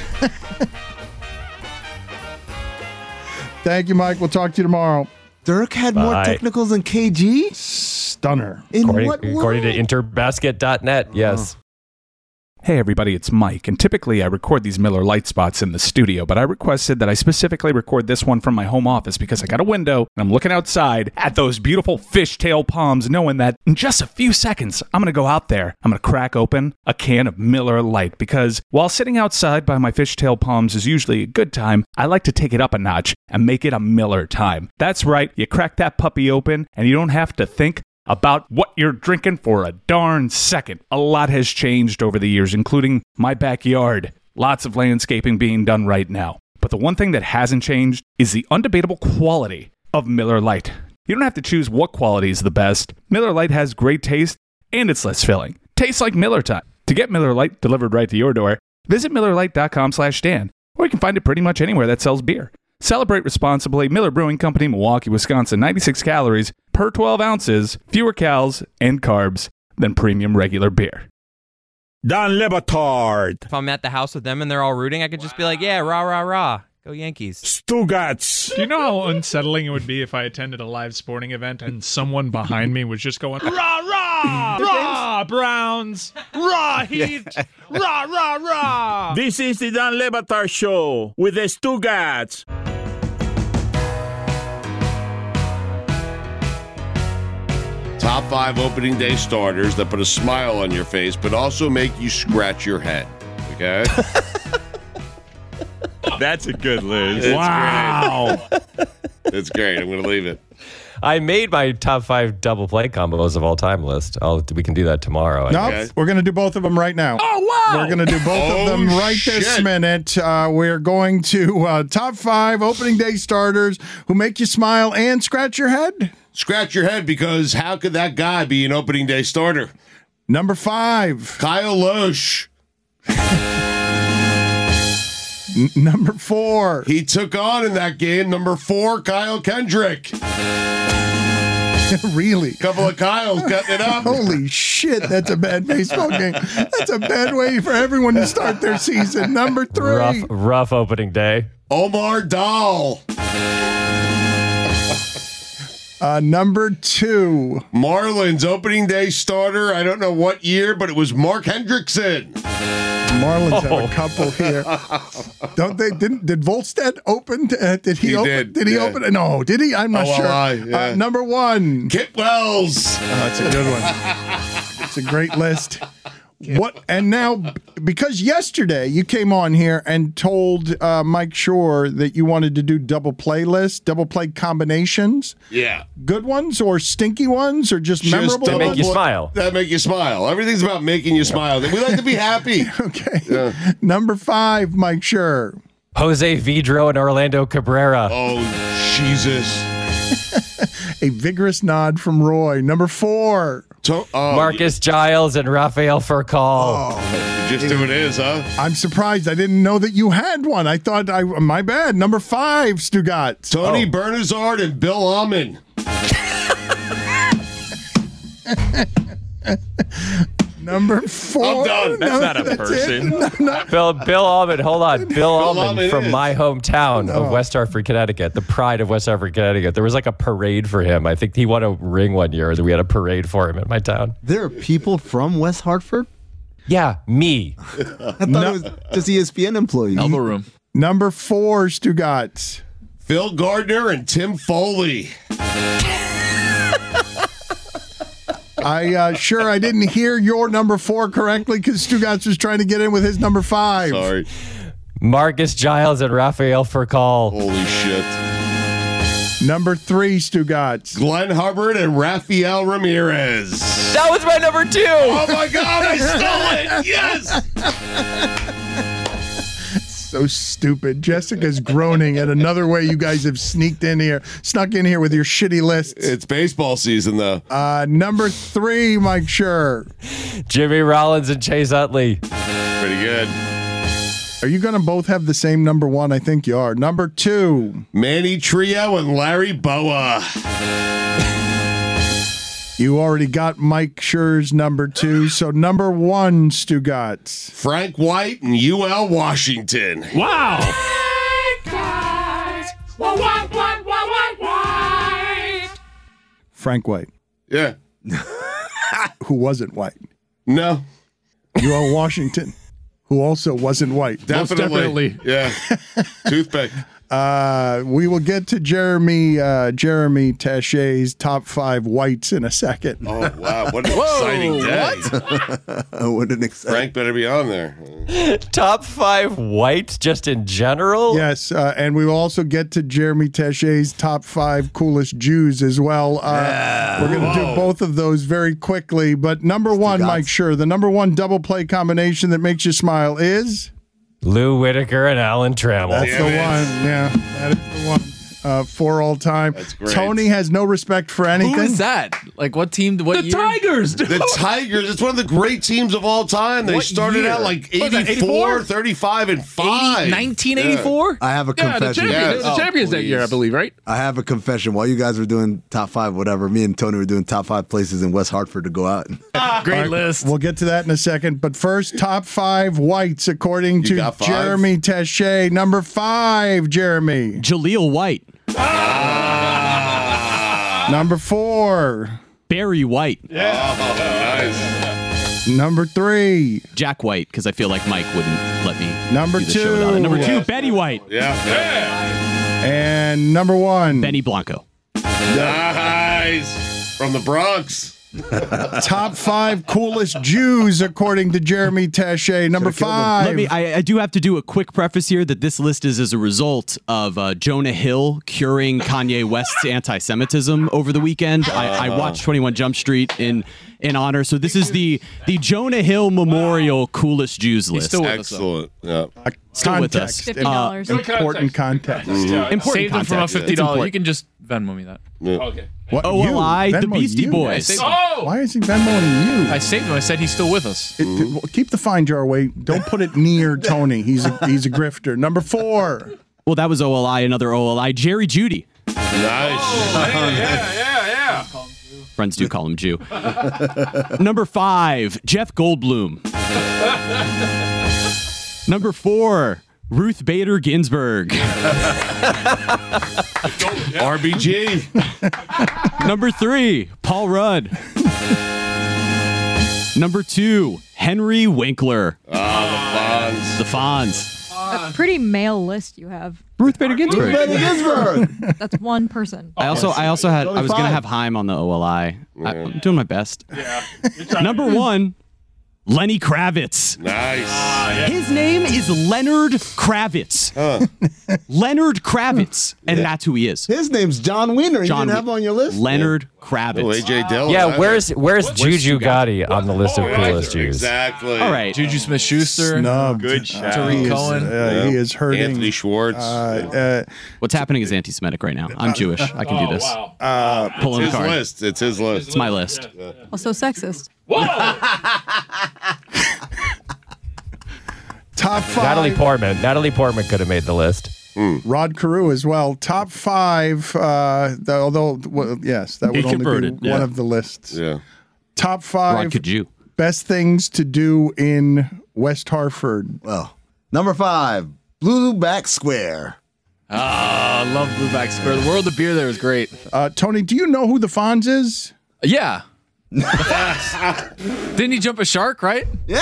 Speaker 9: Thank you, Mike. We'll talk to you tomorrow.
Speaker 6: Dirk had more
Speaker 10: Bye.
Speaker 6: technicals than K G?
Speaker 9: Stunner.
Speaker 6: In
Speaker 10: according,
Speaker 6: what world?
Speaker 10: according to interbasket dot net. Yes.
Speaker 13: Hey everybody, it's Mike, and typically I record these Miller Lite spots in the studio, but I requested that I specifically record this one from my home office because I got a window and I'm looking outside at those beautiful fishtail palms, knowing that in just a few seconds I'm going to go out there, I'm going to crack open a can of Miller Lite, because while sitting outside by my fishtail palms is usually a good time, I like to take it up a notch and make it a Miller time. That's right, you crack that puppy open and you don't have to think about what you're drinking for a darn second. A lot has changed over the years, including my backyard. Lots of landscaping being done right now. But the one thing that hasn't changed is the undebatable quality of Miller Lite. You don't have to choose what quality is the best. Miller Lite has great taste and it's less filling. Tastes like Miller time. To get Miller Lite delivered right to your door, visit Miller Lite dot com slash Dan, or you can find it pretty much anywhere that sells beer. Celebrate responsibly. Miller Brewing Company, Milwaukee, Wisconsin. ninety-six calories per twelve ounces, fewer calories and carbs than premium regular beer.
Speaker 14: Don Le Batard.
Speaker 15: If I'm at the house with them and they're all rooting, I could just be like, yeah, rah, rah, rah. Go Yankees.
Speaker 14: Stugats.
Speaker 16: Do you know how unsettling it would be if I attended a live sporting event and someone behind me was just going, rah, rah, rah, Browns, rah, Heat, rah, rah, rah.
Speaker 14: This is the Don Le Batard Show with the Stugats.
Speaker 12: Top five opening day starters that put a smile on your face, but also make you scratch your head. Okay?
Speaker 11: That's a good list.
Speaker 12: It's
Speaker 16: Wow.
Speaker 12: great. It's great. I'm going to leave it.
Speaker 10: I made my top five double play combos of all time list. I'll, we can do that tomorrow. I
Speaker 9: Nope.
Speaker 10: guess.
Speaker 9: We're going to do both of them right now.
Speaker 14: Oh, wow.
Speaker 9: We're going to do both
Speaker 12: Oh,
Speaker 9: of them right this
Speaker 12: shit.
Speaker 9: minute. Uh, we're going to uh, top five opening day starters who make you smile and scratch your head.
Speaker 12: Scratch your head, because how could that guy be an opening day starter?
Speaker 9: Number five.
Speaker 12: Kyle Loesch.
Speaker 9: N- number four.
Speaker 12: He took on in that game number four, Kyle Kendrick.
Speaker 9: Really?
Speaker 12: Couple of Kyles cutting it up.
Speaker 9: Holy shit, that's a bad baseball game. That's a bad way for everyone to start their season. Number three.
Speaker 10: Rough, rough opening day.
Speaker 12: Omar Dahl.
Speaker 9: Uh, number two.
Speaker 12: Marlins opening day starter. I don't know what year, but it was Mark Hendrickson.
Speaker 9: Marlins
Speaker 10: Oh.
Speaker 9: have a couple here. Don't they? Didn't did Volstead open? Uh, did he,
Speaker 12: He
Speaker 9: open?
Speaker 12: did,
Speaker 9: Did he
Speaker 12: yeah.
Speaker 9: open? No, did he? I'm not
Speaker 12: Oh,
Speaker 9: sure.
Speaker 12: I, yeah.
Speaker 9: uh, number one.
Speaker 12: Kit Wells.
Speaker 9: Oh, that's a good one. It's a great list. What and now, b- because yesterday you came on here and told uh, Mike Shore that you wanted to do double playlist, double play combinations,
Speaker 12: Yeah.
Speaker 9: good ones or stinky ones or just,
Speaker 12: Just
Speaker 9: memorable
Speaker 12: double
Speaker 10: make you
Speaker 12: pl-
Speaker 10: smile.
Speaker 12: That make you smile. Everything's about making you smile. We like to be happy.
Speaker 9: Okay. Number five, Mike Shore.
Speaker 10: Jose Vidro and Orlando Cabrera.
Speaker 12: Oh, Jesus.
Speaker 9: A vigorous nod from Roy. Number four.
Speaker 12: To- oh,
Speaker 10: Marcus Giles and Rafael Furcal.
Speaker 12: Oh, just who it is, huh?
Speaker 9: I'm surprised. I didn't know that you had one. I thought I my bad. Number five, Stugat.
Speaker 12: Tony oh. Bernazard and Bill Almond.
Speaker 9: Number four.
Speaker 12: I'm done.
Speaker 11: That's not a person.
Speaker 9: No, no.
Speaker 10: Bill Bill Almond, hold on. Bill, Bill Almond, Almond from
Speaker 12: is.
Speaker 10: my hometown
Speaker 9: Oh.
Speaker 10: of West Hartford, Connecticut, the pride of West Hartford, Connecticut. There was like a parade for him. I think he won a ring one year. We had a parade for him in my town.
Speaker 6: There are people from West Hartford?
Speaker 10: Yeah, me.
Speaker 6: I thought no. it was just E S P N employees.
Speaker 15: Elbow room.
Speaker 9: Number four, Stugat.
Speaker 12: Phil Gardner and Tim Foley.
Speaker 9: I uh, sure I didn't hear your number four correctly because Stugatz was trying to get in with his number five.
Speaker 12: Sorry.
Speaker 10: Marcus Giles and Rafael Furcal.
Speaker 12: Holy shit.
Speaker 9: Number three, Stugatz.
Speaker 12: Glenn Hubbard and Rafael Ramirez.
Speaker 10: That was my number two.
Speaker 12: Oh my God, I stole it. Yes.
Speaker 9: So stupid. Jessica's groaning at another way you guys have sneaked in here, snuck in here with your shitty lists.
Speaker 12: It's baseball season, though.
Speaker 9: Uh, number three, Mike Schur.
Speaker 10: Jimmy Rollins and Chase Utley.
Speaker 12: Pretty good.
Speaker 9: Are you going to both have the same number one? I think you are. Number two.
Speaker 12: Manny Trio and Larry Boa.
Speaker 9: You already got Mike Schur's number two. So number one, Stugatz.
Speaker 12: Frank White and U L Washington.
Speaker 14: Wow.
Speaker 9: Frank White.
Speaker 12: Yeah.
Speaker 9: Who wasn't white.
Speaker 12: No.
Speaker 9: U L Washington. Who also wasn't white.
Speaker 12: Definitely.
Speaker 9: Most
Speaker 12: definitely. Yeah. Toothpick.
Speaker 9: Uh, we will get to Jeremy uh, Jeremy Tachey's top five whites in a second.
Speaker 12: Oh, wow. What an exciting day.
Speaker 6: What? What an exciting
Speaker 12: Frank better be on there.
Speaker 10: Top five whites just in general?
Speaker 9: Yes, uh, and we will also get to Jeremy Tachey's top five coolest Jews as well. Uh, yeah. We're going to do both of those very quickly. But number one, Mike Schur, the number one double play combination that makes you smile is?
Speaker 10: Lou Whitaker and Alan Trammell.
Speaker 9: That's Damn the it. one. Yeah, that is the one. Uh, for all time.
Speaker 12: That's great.
Speaker 9: Tony has no respect for anything.
Speaker 15: Who is that? Like what team? What
Speaker 14: the
Speaker 15: year?
Speaker 14: Tigers. Dude.
Speaker 12: The Tigers. It's one of the great teams of all time. They
Speaker 15: What
Speaker 12: started
Speaker 15: year?
Speaker 12: out like
Speaker 14: What was that,
Speaker 12: eighty-four,
Speaker 14: eighty-four?
Speaker 12: thirty-five, and five.
Speaker 15: nineteen eighty-four?
Speaker 6: I have a
Speaker 14: Yeah, the
Speaker 6: confession.
Speaker 14: champions,
Speaker 12: Yes.
Speaker 14: they were the
Speaker 12: Oh,
Speaker 14: champions that
Speaker 12: please.
Speaker 14: year, I believe, right?
Speaker 6: I have a confession. While you guys were doing top five, whatever, me and Tony were doing top five places in West Hartford to go out.
Speaker 14: Great
Speaker 9: Right,
Speaker 14: list.
Speaker 9: We'll get to that in a second. But first, top five whites according
Speaker 12: You
Speaker 9: to
Speaker 12: got five?
Speaker 9: Jeremy Tachey. Number five, Jeremy.
Speaker 15: Jaleel White.
Speaker 9: Number four.
Speaker 15: Barry White.
Speaker 12: Yeah. Oh, nice.
Speaker 9: Number three.
Speaker 15: Jack White, because I feel like Mike wouldn't let me.
Speaker 9: Number
Speaker 15: do the show without it.
Speaker 9: two.
Speaker 15: Number two,
Speaker 12: Yeah.
Speaker 15: Betty White.
Speaker 12: Yeah. yeah.
Speaker 9: And number one.
Speaker 15: Benny Blanco.
Speaker 12: Nice. From the Bronx.
Speaker 9: Top five coolest Jews according to Jeremy Tachey. Number five.
Speaker 15: Let me. I, I do have to do a quick preface here that this list is as a result of uh, Jonah Hill curing Kanye West's anti-Semitism over the weekend. I, I watched twenty-one Jump Street in in honor. So this is the the Jonah Hill Memorial coolest Jews list.
Speaker 14: still with us, though.
Speaker 12: Excellent. Yeah.
Speaker 9: Uh,
Speaker 15: Still with us.
Speaker 9: context.
Speaker 3: fifty dollars.
Speaker 9: Uh, important context.
Speaker 15: Important
Speaker 14: Saved him from a
Speaker 15: context.
Speaker 14: fifty
Speaker 15: It's
Speaker 14: dollars.
Speaker 15: important.
Speaker 14: You can just Venmo me that.
Speaker 12: Yeah.
Speaker 14: Okay.
Speaker 9: What,
Speaker 15: O L I,
Speaker 9: you?
Speaker 15: the
Speaker 9: Venmo
Speaker 15: Beastie
Speaker 9: you?
Speaker 15: Boys.
Speaker 14: I saved him.
Speaker 9: Why is he Venmoing you?
Speaker 14: I saved him. I said he's still with us.
Speaker 9: It- it- keep the fine jar away. Don't put it near Tony. He's a, he's a grifter. Number four.
Speaker 15: Well, that was O L I. Another O L I. Jerry Judy.
Speaker 12: Nice.
Speaker 14: yeah, yeah, yeah.
Speaker 15: Friends do call him Jew. Number five, Jeff Goldblum. Number four, Ruth Bader Ginsburg.
Speaker 12: R B G.
Speaker 15: Number three, Paul Rudd. Number two, Henry Winkler.
Speaker 12: Ah, the Fonz.
Speaker 15: The Fonz.
Speaker 3: A pretty male list you have.
Speaker 15: Ruth Bader Ginsburg.
Speaker 3: That's one person.
Speaker 15: I also, I also had,
Speaker 6: Only
Speaker 15: I was gonna
Speaker 6: five.
Speaker 15: have Haim on the O L I. I I'm doing my best. Yeah. Number one, Lenny Kravitz.
Speaker 12: Nice.
Speaker 15: His name is Leonard Kravitz. Leonard Kravitz. And that's who he is.
Speaker 6: His name's John Wiener. You
Speaker 15: John
Speaker 6: didn't have him on your list?
Speaker 15: Leonard Kravitz.
Speaker 12: Oh, A J Dillon.
Speaker 10: Yeah, where's where's Juju Gotti on the list of coolest Jews?
Speaker 12: Exactly.
Speaker 15: All right.
Speaker 17: Juju Smith-Schuster.
Speaker 9: Snubbed.
Speaker 12: Good shot.
Speaker 9: Uh,
Speaker 17: Tariq
Speaker 9: he is,
Speaker 17: Cohen.
Speaker 9: uh, He is hurting.
Speaker 12: Anthony Schwartz.
Speaker 9: Uh, uh,
Speaker 15: What's happening is anti-Semitic right now. I'm Jewish. I can do this.
Speaker 9: uh,
Speaker 15: Pull in
Speaker 12: It's
Speaker 15: the
Speaker 12: his
Speaker 15: card.
Speaker 12: list. It's his list.
Speaker 15: It's my list.
Speaker 3: Also sexist.
Speaker 9: top five.
Speaker 10: Natalie Portman. Natalie Portman could have made the list.
Speaker 9: Rod Carew as well. Top five. Uh, the, although, well, yes, that
Speaker 8: He
Speaker 9: would only
Speaker 8: converted,
Speaker 9: be
Speaker 8: yeah.
Speaker 9: one of the lists.
Speaker 12: Yeah.
Speaker 9: Top five
Speaker 15: Rod Carew.
Speaker 9: best things to do in West Hartford.
Speaker 6: Well, number five, Blueback Square.
Speaker 17: Ah, I love Blueback Square. The World of Beer there is great.
Speaker 9: Uh, Tony, do you know who the Fonz is?
Speaker 17: Yeah. Didn't he jump a shark, right?
Speaker 6: Yeah.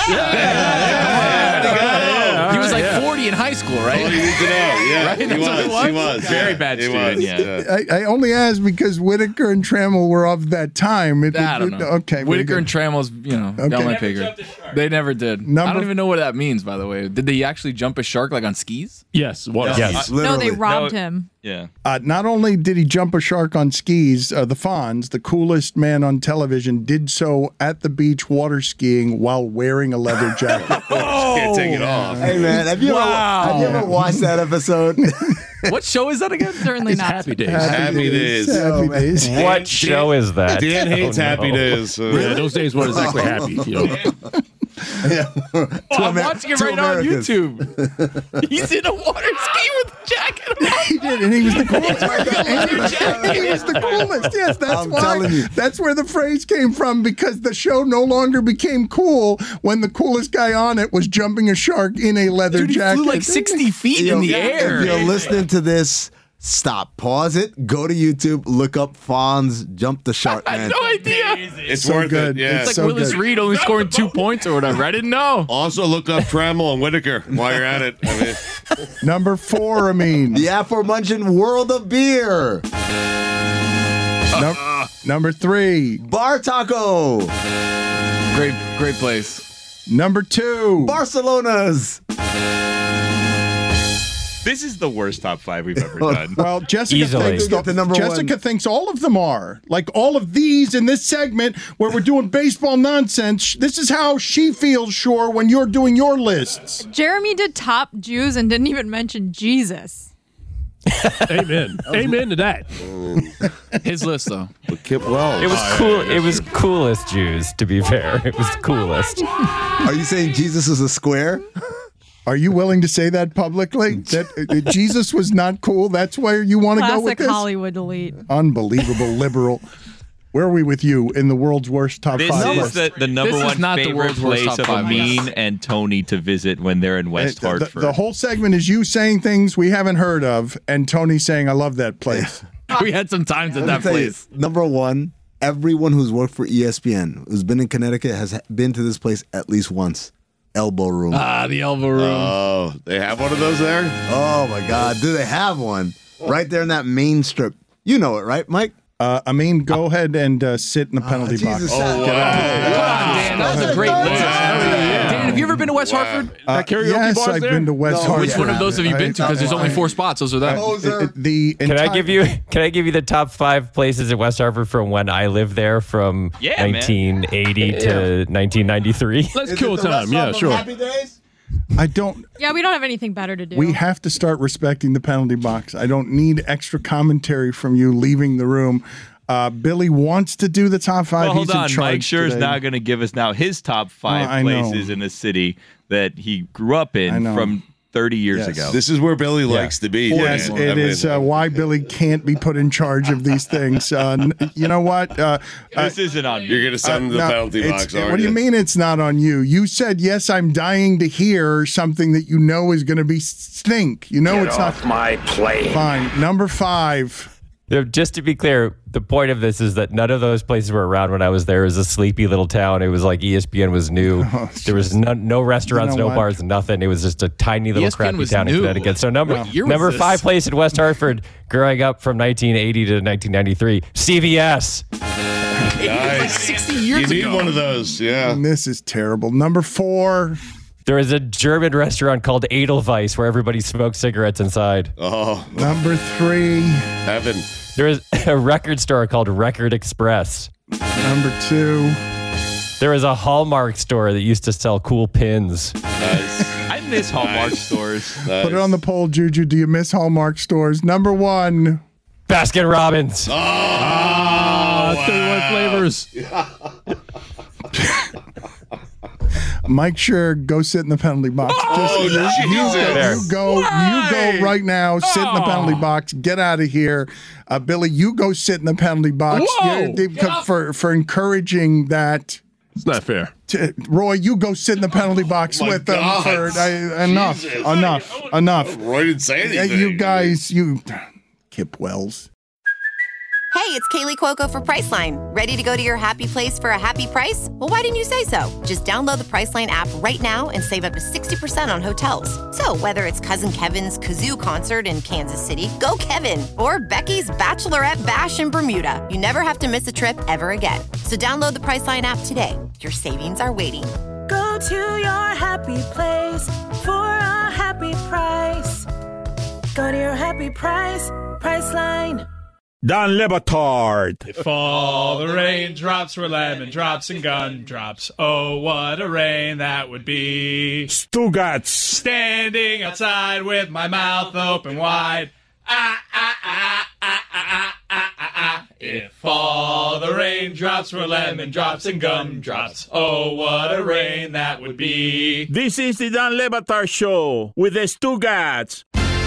Speaker 17: He was like Yeah. forty in high school, right?
Speaker 12: All you need to know. Yeah.
Speaker 17: Right?
Speaker 12: He,
Speaker 17: That's what
Speaker 12: was,
Speaker 17: it
Speaker 12: he
Speaker 17: was?
Speaker 12: was.
Speaker 11: Very
Speaker 12: yeah.
Speaker 11: bad
Speaker 12: He
Speaker 11: student,
Speaker 12: was,
Speaker 11: yeah.
Speaker 9: I, I only asked because Whitaker and Trammell were of that time. It-
Speaker 17: I don't
Speaker 9: it-
Speaker 17: know.
Speaker 9: Okay.
Speaker 17: Whitaker
Speaker 9: very
Speaker 17: and
Speaker 9: good.
Speaker 17: Trammell's, you know,
Speaker 9: Okay.
Speaker 17: down my
Speaker 9: Never
Speaker 17: pay grade.
Speaker 9: jumped a shark.
Speaker 17: They never did. I
Speaker 9: Number-
Speaker 17: don't even know what that means, by the way. Did they actually jump a shark like on skis?
Speaker 8: Yes. What?
Speaker 10: Yes.
Speaker 3: No, they robbed him.
Speaker 11: Yeah.
Speaker 9: Uh, not only did he jump a shark on skis, uh, the Fonz, the coolest man on television, did so at the beach water skiing while wearing a leather jacket.
Speaker 12: Can't take it off.
Speaker 6: Hey, man, have you,
Speaker 17: Wow.
Speaker 6: ever, have you ever watched that episode?
Speaker 17: What show is that again?
Speaker 3: Certainly not.
Speaker 8: Happy days.
Speaker 12: Happy days.
Speaker 9: Happy days.
Speaker 10: What show is that?
Speaker 12: Dan hates
Speaker 10: Oh, no.
Speaker 12: Happy Days. So.
Speaker 8: Yeah, those days weren't exactly happy. You know.
Speaker 17: Oh, I'm
Speaker 6: Amer-
Speaker 17: watching it
Speaker 6: to
Speaker 17: right
Speaker 6: Americans.
Speaker 17: now on YouTube. He's in a water ski with a jacket on.
Speaker 9: He did, and he was the coolest. And he was the coolest. Yes, that's
Speaker 6: I'm
Speaker 9: why.
Speaker 6: telling you.
Speaker 9: That's where the phrase came from, because the show no longer became cool when the coolest guy on it was jumping a shark in a leather
Speaker 17: Dude, he
Speaker 9: jacket.
Speaker 17: flew like sixty feet in the air.
Speaker 6: If you're listening to this, stop, pause it, go to YouTube, look up Fonz, jump the shark,
Speaker 17: I
Speaker 6: man.
Speaker 17: had no idea.
Speaker 12: It's
Speaker 9: So
Speaker 12: worth
Speaker 9: good.
Speaker 12: it. Yeah.
Speaker 17: It's like
Speaker 9: so
Speaker 17: Willis
Speaker 9: good.
Speaker 17: Reed only scoring two points or whatever. I didn't know.
Speaker 12: Also, look up Trammell and Whitaker while you're at it. I mean,
Speaker 9: Number four, I mean.
Speaker 6: The aforementioned World of Beer.
Speaker 9: Num- number three.
Speaker 6: Bar Taco.
Speaker 17: Great, great place.
Speaker 9: Number two.
Speaker 6: Barcelona's.
Speaker 11: This is the worst top five we've ever done.
Speaker 9: Well, Jessica
Speaker 10: Easily.
Speaker 9: thinks
Speaker 6: Get the number
Speaker 9: Jessica
Speaker 6: one.
Speaker 9: thinks all of them are. Like all of these in this segment where we're doing baseball nonsense. This is how she feels sure when you're doing your lists.
Speaker 3: Jeremy did top Jews and didn't even mention Jesus.
Speaker 8: Amen. Amen to that.
Speaker 17: His list, though.
Speaker 12: but Kip Wells.
Speaker 10: It was cool. It was coolest Jews, to be fair. It was coolest.
Speaker 6: Are you saying Jesus is a square?
Speaker 9: Are you willing to say that publicly? That uh, Jesus was not cool? That's where you want to go with
Speaker 3: Classic
Speaker 9: this?
Speaker 3: Hollywood delete.
Speaker 9: Unbelievable liberal. Where are we with you in the world's worst top
Speaker 11: This
Speaker 9: five
Speaker 11: is
Speaker 9: list?
Speaker 11: the, the number
Speaker 17: This is
Speaker 11: one
Speaker 17: not the
Speaker 11: favorite
Speaker 17: world's worst
Speaker 11: place
Speaker 17: top
Speaker 11: of
Speaker 17: five
Speaker 11: Amin
Speaker 17: list.
Speaker 11: and Tony to visit when they're in West
Speaker 9: the,
Speaker 11: Hartford.
Speaker 9: the whole segment is you saying things we haven't heard of, and Tony saying, I love that place.
Speaker 17: We had some times at
Speaker 6: Let me
Speaker 17: that
Speaker 6: tell you,
Speaker 17: place.
Speaker 6: number one, everyone who's worked for E S P N, who's been in Connecticut, has been to this place at least once. Elbow Room.
Speaker 17: Ah, the elbow room.
Speaker 12: Oh, they have one of those there?
Speaker 6: Oh, my God. Do they have one? Right there in that main strip. You know it, right, Mike?
Speaker 9: Uh, I mean, go ahead and uh, sit in the penalty box.
Speaker 6: Jesus.
Speaker 12: Oh, wow.
Speaker 17: Dan, that was a great list. Dan, have you ever been to West
Speaker 12: Wow.
Speaker 17: Hartford?
Speaker 9: Uh,
Speaker 8: karaoke
Speaker 9: yes,
Speaker 8: bars
Speaker 9: I've
Speaker 8: there?
Speaker 9: been to West
Speaker 6: No,
Speaker 9: Hartford.
Speaker 17: Which one of those have you been to? Because there's only four spots. Those are them.
Speaker 6: Poser.
Speaker 9: The
Speaker 10: Can I
Speaker 9: entire-
Speaker 10: give you? Can I give you the top five places in West Hartford from when I lived there from
Speaker 11: Yeah, man.
Speaker 10: nineteen eighty to nineteen ninety-three?
Speaker 8: Let's
Speaker 6: Is
Speaker 8: kill
Speaker 6: it the
Speaker 8: time. Yeah,
Speaker 6: restaurant from
Speaker 8: sure.
Speaker 6: Happy Days?
Speaker 9: I don't.
Speaker 3: Yeah, we don't have anything better to do.
Speaker 9: We have to start respecting the penalty box. I don't need extra commentary from you leaving the room. Uh, Billy wants to do the top five.
Speaker 11: Well, hold
Speaker 9: He's in
Speaker 11: on.
Speaker 9: charge
Speaker 11: Mike Scher's
Speaker 9: today.
Speaker 11: not going to give us now his top five
Speaker 9: Oh, I know.
Speaker 11: places in the city that he grew up
Speaker 9: I
Speaker 11: in
Speaker 9: know.
Speaker 11: from thirty years
Speaker 9: Yes.
Speaker 11: ago.
Speaker 12: This is where Billy likes to be.
Speaker 9: Yes,
Speaker 12: Dan.
Speaker 9: it
Speaker 12: I mean,
Speaker 9: is uh, why Billy can't be put in charge of these things. Uh, n- you know what? Uh, uh,
Speaker 11: this isn't on
Speaker 12: You're
Speaker 11: you.
Speaker 12: going to send him to the
Speaker 9: no,
Speaker 12: penalty
Speaker 9: it's-
Speaker 12: box, aren't
Speaker 9: What do you mean it's not on you? You said, yes, I'm dying to hear something that you know is going to be stink. You know
Speaker 4: Get
Speaker 9: it's
Speaker 4: off
Speaker 9: not.
Speaker 4: my plane.
Speaker 9: Fine. Number five.
Speaker 10: Yeah, just to be clear, the point of this is that none of those places were around when I was there. It was a sleepy little town. It was like E S P N was new.
Speaker 9: Oh,
Speaker 10: there was no, no restaurants,
Speaker 9: You know
Speaker 10: no
Speaker 9: what?
Speaker 10: bars, nothing. It was just a tiny little
Speaker 17: E S P N
Speaker 10: crappy
Speaker 17: was
Speaker 10: town in
Speaker 17: new.
Speaker 10: Connecticut. So number
Speaker 17: What year was
Speaker 10: number
Speaker 17: this?
Speaker 10: five place in West Hartford, growing up from nineteen eighty to nineteen ninety-three, C V S.
Speaker 12: Nice.
Speaker 16: Like sixty years
Speaker 12: you need
Speaker 16: ago.
Speaker 12: one of those, yeah.
Speaker 9: And this is terrible. Number four.
Speaker 10: There is a German restaurant called Edelweiss where everybody smokes cigarettes inside.
Speaker 12: Oh.
Speaker 9: Number three.
Speaker 12: Heaven.
Speaker 10: There is a record store called Record Express.
Speaker 9: Number two.
Speaker 10: There is a Hallmark store that used to sell cool pins.
Speaker 12: Nice.
Speaker 11: I miss Hallmark stores.
Speaker 12: Nice.
Speaker 9: Put it on the poll, Juju. Do you miss Hallmark stores? Number one.
Speaker 10: Baskin Robbins.
Speaker 12: Oh,
Speaker 15: Ah,
Speaker 12: wow.
Speaker 15: thirty-one flavors.
Speaker 9: Mike Sure, go sit in the penalty box.
Speaker 12: Oh,
Speaker 9: Just, you, you,
Speaker 12: Jesus.
Speaker 9: you go, you go right now. Sit in the penalty box. Get out of here, uh, Billy. You go sit in the penalty box.
Speaker 16: Whoa.
Speaker 9: You- they- for for encouraging that.
Speaker 16: It's not fair.
Speaker 9: To, Roy, you go sit in the penalty box
Speaker 12: Oh, my
Speaker 9: with them.
Speaker 12: God.
Speaker 9: For, I, enough,
Speaker 12: Jesus.
Speaker 9: enough, enough.
Speaker 12: Roy didn't say
Speaker 9: Yeah,
Speaker 12: anything.
Speaker 9: you guys, you, Kip Wells.
Speaker 18: Hey, it's Kaylee Cuoco for Priceline. Ready to go to your happy place for a happy price? Well, why didn't you say so? Just download the Priceline app right now and save up to sixty percent on hotels. So whether it's Cousin Kevin's Kazoo Concert in Kansas City, go Kevin, or Becky's Bachelorette Bash in Bermuda, you never have to miss a trip ever again. So download the Priceline app today. Your savings are waiting.
Speaker 19: Go to your happy place for a happy price. Go to your happy price, Priceline.
Speaker 14: Don Le Batard.
Speaker 16: If all the raindrops were lemon drops and gumdrops, oh, what a rain that would be.
Speaker 14: Stugatz.
Speaker 16: Standing outside with my mouth open wide. Ah, ah, ah, ah, ah, ah, ah, ah. If all the raindrops were lemon drops and gumdrops, oh, what a rain that would be.
Speaker 14: This is the Don Le Batard Show with the Stugats.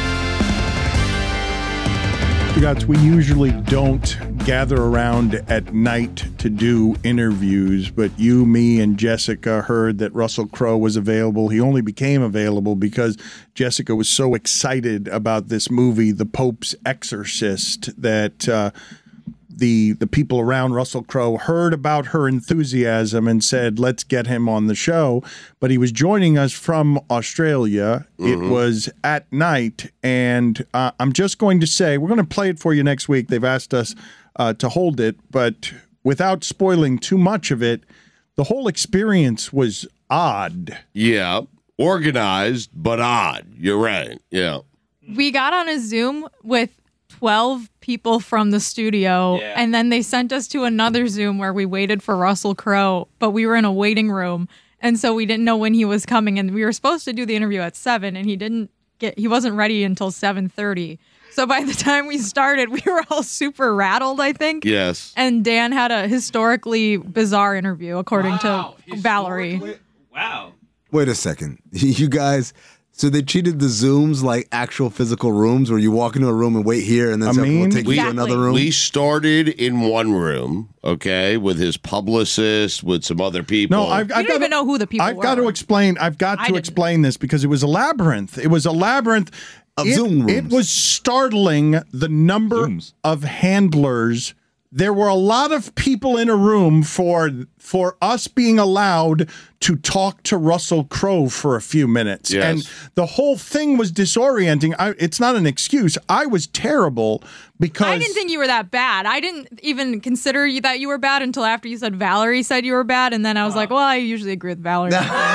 Speaker 9: Guys, we usually don't gather around at night to do interviews, but you, me, and Jessica heard that Russell Crowe was available. He only became available because Jessica was so excited about this movie, The Pope's Exorcist, that uh, the the people around Russell Crowe heard about her enthusiasm and said, let's get him on the show. But he was joining us from Australia.
Speaker 12: Mm-hmm.
Speaker 9: It was at night, and uh, I'm just going to say, we're going to play it for you next week. They've asked us uh, to hold it, but without spoiling too much of it, the whole experience was odd.
Speaker 12: Yeah. Organized, but odd. You're right. Yeah.
Speaker 3: We got on a Zoom with twelve people from the studio,
Speaker 11: Yeah.
Speaker 3: and then they sent us to another Zoom where we waited for Russell Crowe, but we were in a waiting room, and so we didn't know when he was coming, and we were supposed to do the interview at seven, and he didn't get he wasn't ready until seven thirty. So by the time we started, we were all super rattled, I think.
Speaker 12: Yes.
Speaker 3: And Dan had a historically bizarre interview, according
Speaker 11: Wow,
Speaker 3: to Valerie.
Speaker 11: Wow.
Speaker 6: Wait a second. You guys, so they treated the Zooms like actual physical rooms where you walk into a room and wait here and then
Speaker 9: I
Speaker 6: someone will
Speaker 9: mean-
Speaker 6: take you to
Speaker 3: Exactly.
Speaker 6: another room?
Speaker 12: We started in one room, okay, with his publicist, with some other people.
Speaker 9: No, I've,
Speaker 3: We
Speaker 9: I've
Speaker 3: didn't
Speaker 9: got
Speaker 3: even
Speaker 9: to,
Speaker 3: know who the people
Speaker 9: I've
Speaker 3: were.
Speaker 9: got to explain. I've got
Speaker 3: I
Speaker 9: to
Speaker 3: didn't.
Speaker 9: explain this because it was a labyrinth. It was a labyrinth
Speaker 6: Of
Speaker 9: it,
Speaker 6: Zoom
Speaker 9: It
Speaker 6: rooms.
Speaker 9: was startling the number
Speaker 11: Zooms.
Speaker 9: of handlers. There were a lot of people in a room for for us being allowed to talk to Russell Crowe for a few minutes.
Speaker 12: Yes.
Speaker 9: And the whole thing was disorienting. I, it's not an excuse. I was terrible because
Speaker 3: I didn't think you were that bad. I didn't even consider you that you were bad until after you said Valerie said you were bad, and then I was like, well, I usually agree with Valerie.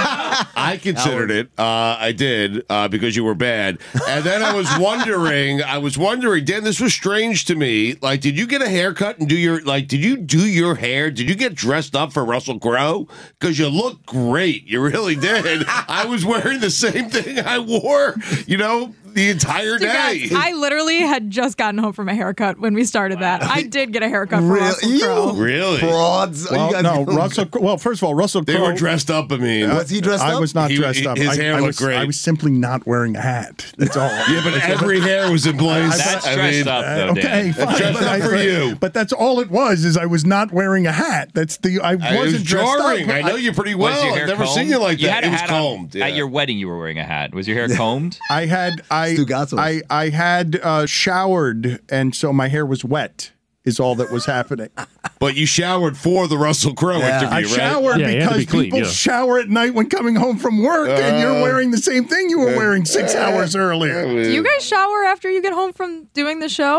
Speaker 12: I considered it. Uh, I did uh, because you were bad, and then I was wondering. I was wondering, Dan. This was strange to me. Like, did you get a haircut and do your like? Did you do your hair? Did you get dressed up for Russell Crowe? Because you look great. You really did. I was wearing the same thing I wore. You know, the entire
Speaker 3: Dude,
Speaker 12: day.
Speaker 3: guys, I literally had just gotten home from a haircut when we started that. I did get a haircut for
Speaker 6: Real-
Speaker 3: Russell
Speaker 6: you
Speaker 3: Crowe.
Speaker 12: Really?
Speaker 6: Frauds.
Speaker 9: Well,
Speaker 6: you guys
Speaker 9: no,
Speaker 6: don't-
Speaker 9: Russell. Well, first of all, Russell
Speaker 12: They
Speaker 9: Crowe.
Speaker 12: were dressed up. I mean,
Speaker 6: Was he dressed
Speaker 9: I
Speaker 6: up?
Speaker 9: was not
Speaker 12: He-
Speaker 9: dressed up.
Speaker 12: his
Speaker 9: I,
Speaker 12: hair
Speaker 9: I
Speaker 12: looked
Speaker 9: was,
Speaker 12: great.
Speaker 9: I was simply not wearing a hat. That's all.
Speaker 12: yeah, but every hair was in place.
Speaker 11: That's
Speaker 12: I
Speaker 11: dressed
Speaker 12: mean,
Speaker 11: up, though,
Speaker 9: Okay,
Speaker 11: Dan.
Speaker 9: fine.
Speaker 12: dressed
Speaker 9: but
Speaker 12: up
Speaker 9: I-
Speaker 12: for you.
Speaker 9: But that's all it was. Is I was not wearing a hat. That's the. I
Speaker 12: I was
Speaker 9: wasn't dressed
Speaker 12: jarring.
Speaker 9: up.
Speaker 12: I know you pretty
Speaker 11: Was
Speaker 12: well.
Speaker 11: your hair
Speaker 12: I've never
Speaker 11: combed?
Speaker 12: seen you like
Speaker 11: You
Speaker 12: that.
Speaker 11: had a
Speaker 12: It was
Speaker 11: hat on-
Speaker 12: combed. Yeah.
Speaker 11: At your wedding, you were wearing a hat. Was your hair combed?
Speaker 9: I had I
Speaker 6: Stugazzo.
Speaker 9: I I had uh, showered, and so my hair was wet. Is all that was happening.
Speaker 12: But you showered for the Russell Crowe
Speaker 6: Yeah.
Speaker 12: interview,
Speaker 9: I
Speaker 12: right?
Speaker 9: showered
Speaker 14: Yeah, you had to
Speaker 9: because
Speaker 14: be clean,
Speaker 9: people
Speaker 14: yeah.
Speaker 9: shower at night when coming home from work, and you're
Speaker 12: Uh,
Speaker 9: wearing the same thing you were wearing six hours earlier.
Speaker 3: Do you guys shower after you get home from doing the show?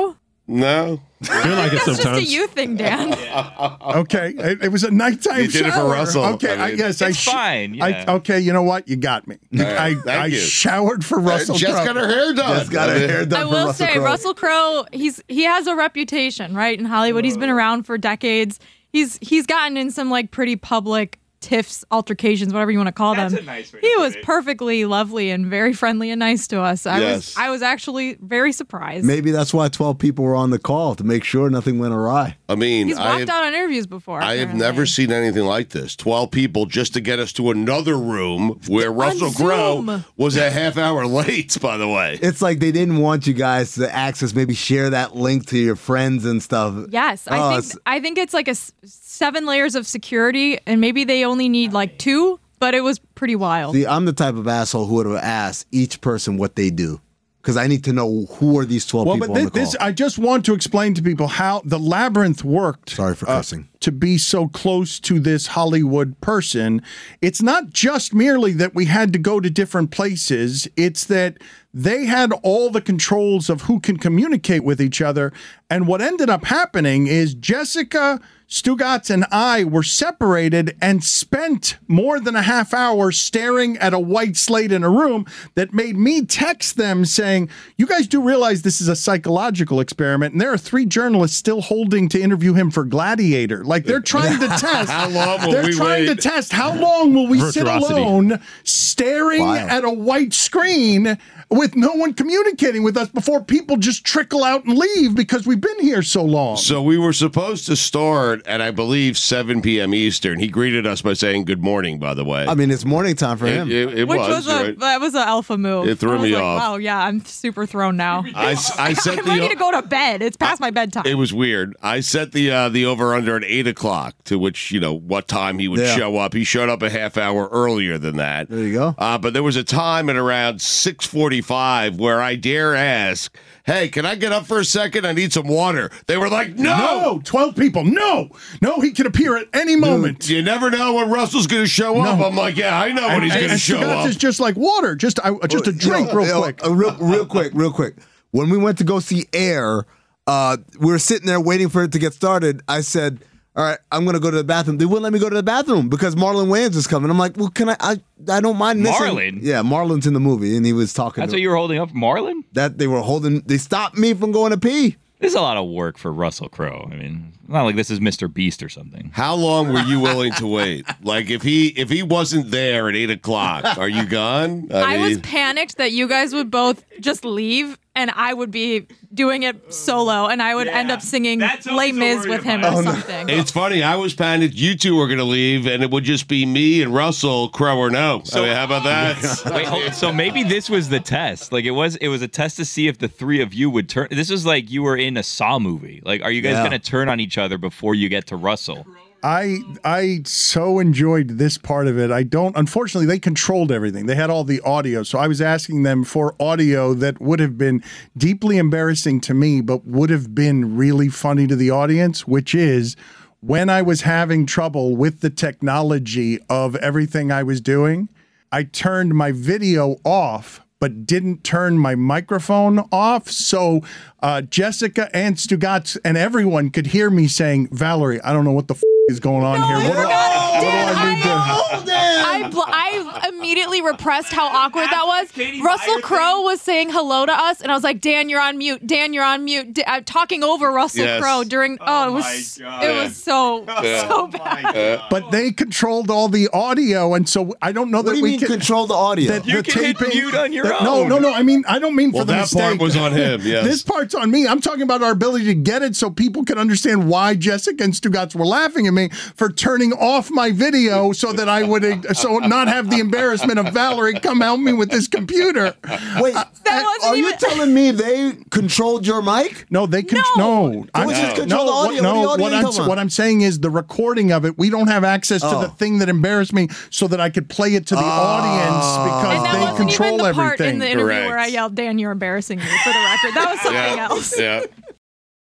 Speaker 12: No.
Speaker 8: I feel like it
Speaker 3: It's just a
Speaker 8: sometimes.
Speaker 3: you thing, Dan.
Speaker 9: Okay, it, it was a nighttime
Speaker 12: You did it for
Speaker 9: shower.
Speaker 12: Russell.
Speaker 9: Okay,
Speaker 12: I
Speaker 9: I,
Speaker 12: mean-
Speaker 9: guess I.
Speaker 11: It's
Speaker 9: sh-
Speaker 11: fine,
Speaker 9: I,
Speaker 11: yeah.
Speaker 9: okay, you know what? You got me.
Speaker 12: All right,
Speaker 9: I,
Speaker 12: thank
Speaker 9: I
Speaker 12: you.
Speaker 9: showered for Russell.
Speaker 12: Jess
Speaker 9: Crowe.
Speaker 12: got her hair done.
Speaker 6: Just got her hair done
Speaker 3: I
Speaker 6: for
Speaker 3: will
Speaker 6: Russell
Speaker 3: say
Speaker 6: Crowe.
Speaker 3: Russell Crowe, he's he has a reputation, right, in Hollywood. He's been around for decades. He's he's gotten in some like pretty public tiffs, altercations, whatever you want to call
Speaker 11: That's
Speaker 3: them.
Speaker 11: a nice way to
Speaker 3: he
Speaker 11: put
Speaker 3: was
Speaker 11: it.
Speaker 3: perfectly lovely and very friendly and nice to us. I
Speaker 12: Yes.
Speaker 3: was I was actually very surprised.
Speaker 6: Maybe that's why twelve people were on the call to make sure nothing went awry.
Speaker 12: I mean,
Speaker 3: He's
Speaker 12: I
Speaker 3: walked
Speaker 12: have,
Speaker 3: out on interviews before.
Speaker 12: I have
Speaker 3: apparently.
Speaker 12: never seen anything like this. twelve people just to get us to another room where Russell Crowe
Speaker 3: Zoom.
Speaker 12: was a half hour late, by the way.
Speaker 6: It's like they didn't want you guys to access, maybe share that link to your friends and stuff.
Speaker 3: Yes,
Speaker 6: Oh,
Speaker 3: I think
Speaker 6: it's-
Speaker 3: I think it's like a s- seven layers of security, and maybe they only need like two, but it was pretty wild.
Speaker 6: See, I'm the type of asshole who would have asked each person what they do. Because I need to know who are these twelve
Speaker 9: Well,
Speaker 6: people
Speaker 9: but
Speaker 6: on
Speaker 9: this,
Speaker 6: the call.
Speaker 9: this, I just want to explain to people how the labyrinth worked.
Speaker 6: Sorry for
Speaker 9: uh,
Speaker 6: cussing.
Speaker 9: to be so close to this Hollywood person. It's not just merely that we had to go to different places, it's that they had all the controls of who can communicate with each other. And what ended up happening is Jessica Stugatz and I were separated and spent more than a half hour staring at a white slate in a room that made me text them saying, you guys do realize this is a psychological experiment, and there are three journalists still holding to interview him for Gladiator. Like they're trying to test.
Speaker 12: How long will
Speaker 9: they're
Speaker 12: we
Speaker 9: trying
Speaker 12: wait?
Speaker 9: to test how long will we sit
Speaker 8: Virtuosity.
Speaker 9: alone staring
Speaker 6: Wow.
Speaker 9: at a white screen with no one communicating with us before people just trickle out and leave because we've been here so long.
Speaker 12: So we were supposed to start at, I believe, seven p.m. Eastern. He greeted us by saying good morning, by the way.
Speaker 6: I mean, it's morning time for
Speaker 12: it,
Speaker 6: him.
Speaker 12: it, it
Speaker 3: Which
Speaker 12: was.
Speaker 3: was, a
Speaker 12: right?
Speaker 3: that was an alpha move.
Speaker 12: It threw
Speaker 3: I was
Speaker 12: me
Speaker 3: like,
Speaker 12: off.
Speaker 3: Wow, yeah, I'm super thrown now.
Speaker 12: I, s- I set
Speaker 3: I'm
Speaker 12: the
Speaker 3: ready to go to bed. It's past my bedtime.
Speaker 12: It was weird. I set the uh, the over under at eight o'clock, to which, you know, what time he would
Speaker 6: Yeah.
Speaker 12: show up. He showed up a half hour earlier than that.
Speaker 6: There you go.
Speaker 12: Uh, but there was a time at around six forty-five where I dare ask, hey, can I get up for a second? I need some water. They were like, no.
Speaker 9: No, twelve people. No, no, he could appear at any moment.
Speaker 12: You never know when Russell's going to show up.
Speaker 9: No.
Speaker 12: I'm like, yeah, I know when
Speaker 9: And-
Speaker 12: he's going to
Speaker 9: and
Speaker 12: show
Speaker 9: Stugatz
Speaker 12: up.
Speaker 9: is just like water, just I, just a drink,
Speaker 6: Yo,
Speaker 9: real
Speaker 6: yo,
Speaker 9: quick.
Speaker 6: uh, real, real quick, real quick. When we went to go see Air, uh, we were sitting there waiting for it to get started. I said, all right, I'm going to go to the bathroom. They wouldn't let me go to the bathroom because Marlon Wayans is coming. I'm like, well, can I? I, I don't mind missing.
Speaker 11: Marlon?
Speaker 6: Yeah, Marlon's in the movie, and he was talking.
Speaker 11: That's
Speaker 6: to,
Speaker 11: what you were holding up, Marlon?
Speaker 6: That they were holding. They stopped me from going to pee.
Speaker 11: This is a lot of work for Russell Crowe. I mean, it's not like this is Mister Beast or something.
Speaker 12: How long were you willing to wait? Like, if he if he wasn't there at eight o'clock, are you gone?
Speaker 3: I was
Speaker 12: mean-
Speaker 3: panicked that you guys would both just leave and I would be doing it solo and I would end up singing Les Mis with him or something.
Speaker 12: It's funny. I was panicked you two were going to leave, and it would just be me and Russell, Crowe or no. So, I mean, how about that?
Speaker 11: Wait, hold, so maybe this was the test. Like it was, it was a test to see if the three of you would turn. This was like you were in a Saw movie. Like, are you guys
Speaker 6: Yeah.
Speaker 11: going to turn on each other before you get to Russell?
Speaker 9: I I so enjoyed this part of it. I don't. Unfortunately, they controlled everything. They had all the audio, so I was asking them for audio that would have been deeply embarrassing to me, but would have been really funny to the audience. Which is when I was having trouble with the technology of everything I was doing, I turned my video off, but didn't turn my microphone off. So uh, Jessica and Stugatz and everyone could hear me saying, Valerie, I don't know what the f- is going on here. What do, what do I need to...
Speaker 3: I, bl- I immediately repressed how awkward that was. Russell Crowe was saying hello to us, and I was like, "Dan, you're on mute. Dan, you're on mute." D- I'm talking over Russell
Speaker 12: Yes.
Speaker 3: Crowe during. Oh, it was it was so
Speaker 12: Yeah.
Speaker 3: so bad.
Speaker 9: But they controlled all the audio, and so I don't know
Speaker 6: What
Speaker 9: that
Speaker 6: do you
Speaker 9: we
Speaker 6: mean
Speaker 9: can
Speaker 6: control the audio?
Speaker 9: That
Speaker 11: You
Speaker 9: the
Speaker 11: can hit
Speaker 9: taping,
Speaker 11: mute on your
Speaker 9: that- No,
Speaker 11: own.
Speaker 9: no, no. I mean, I don't mean for
Speaker 12: Well,
Speaker 9: the
Speaker 12: that
Speaker 9: mistake.
Speaker 12: part was on him, yes.
Speaker 9: This part's on me. I'm talking about our ability to get it so people can understand why Jessica and Stugatz were laughing at me for turning off my video so that I would so not have the embarrassment of Valerie come help me with this computer.
Speaker 6: Wait,
Speaker 3: That
Speaker 6: uh,
Speaker 3: wasn't
Speaker 6: are you
Speaker 3: even-
Speaker 6: telling me they controlled your mic?
Speaker 9: No, they can
Speaker 3: No.
Speaker 9: no. I'm
Speaker 6: we just
Speaker 9: no,
Speaker 6: control the
Speaker 9: what-
Speaker 6: audio?
Speaker 9: no,
Speaker 6: What
Speaker 9: what,
Speaker 6: audio you
Speaker 9: I'm
Speaker 6: talking about?
Speaker 9: what I'm saying is the recording of it. We don't have access to
Speaker 6: Oh.
Speaker 9: the thing that embarrassed me, so that I could play it to the audience because
Speaker 3: And that
Speaker 9: they
Speaker 3: wasn't
Speaker 9: control
Speaker 3: even the part
Speaker 9: everything.
Speaker 3: in the interview
Speaker 12: Correct.
Speaker 3: where I yelled, "Dan, you're embarrassing me." For the record, that was something
Speaker 12: Yeah.
Speaker 3: else.
Speaker 12: Yeah.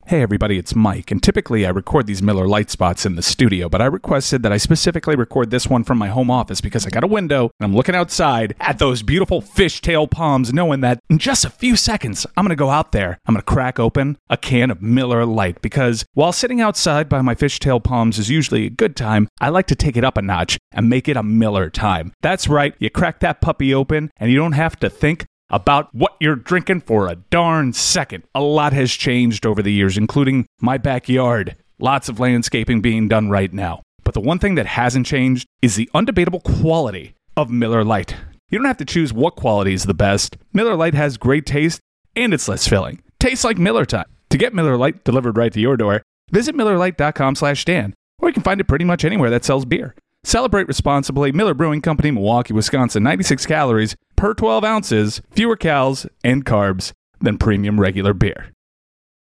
Speaker 13: Hey everybody, it's Mike, and typically I record these Miller Lite spots in the studio, but I requested that I specifically record this one from my home office because I got a window and I'm looking outside at those beautiful fishtail palms, knowing that in just a few seconds I'm going to go out there, I'm going to crack open a can of Miller Lite, because while sitting outside by my fishtail palms is usually a good time, I like to take it up a notch and make it a Miller time. That's right, you crack that puppy open and you don't have to think about what you're drinking for a darn second. A lot has changed over the years, including my backyard. Lots of landscaping being done right now. But the one thing that hasn't changed is the undebatable quality of Miller Lite. You don't have to choose what quality is the best. Miller Lite has great taste and it's less filling. Tastes like Miller time. To get Miller Lite delivered right to your door, visit Miller Lite dot com slash Dan, or you can find it pretty much anywhere that sells beer. Celebrate responsibly. Miller Brewing Company, Milwaukee, Wisconsin. ninety-six calories per twelve ounces, fewer calories and carbs than premium regular beer.